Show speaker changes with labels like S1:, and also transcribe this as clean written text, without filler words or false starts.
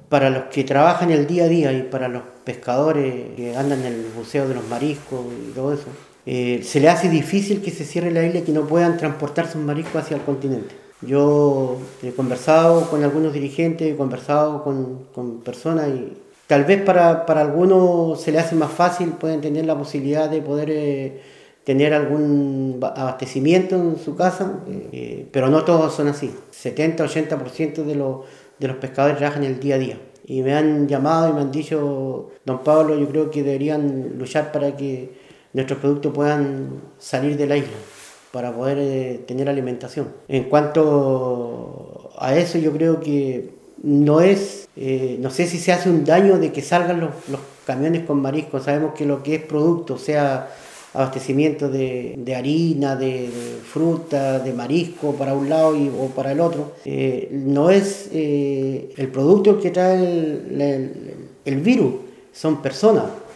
S1: para los que trabajan el día a día y para los pescadores que andan en el buceo de los mariscos y todo eso, se le hace difícil que se cierre la isla y que no puedan transportar sus mariscos hacia el continente. Yo he conversado con algunos dirigentes, he conversado con personas y tal vez para algunos se le hace más fácil, pueden tener la posibilidad de poder tener algún abastecimiento en su casa, pero no todos son así. 70-80% de los pescadores trabajan el día a día. Y me han llamado y me han dicho, don Pablo, yo creo que deberían luchar para que nuestros productos puedan salir de la isla, para poder tener alimentación. En cuanto a eso, yo creo que no es, no sé si se hace un daño de que salgan los camiones con mariscos. Sabemos que lo que es producto, sea abastecimiento de harina, de fruta, de marisco para un lado o para el otro, no es el producto el que trae el virus, son personas.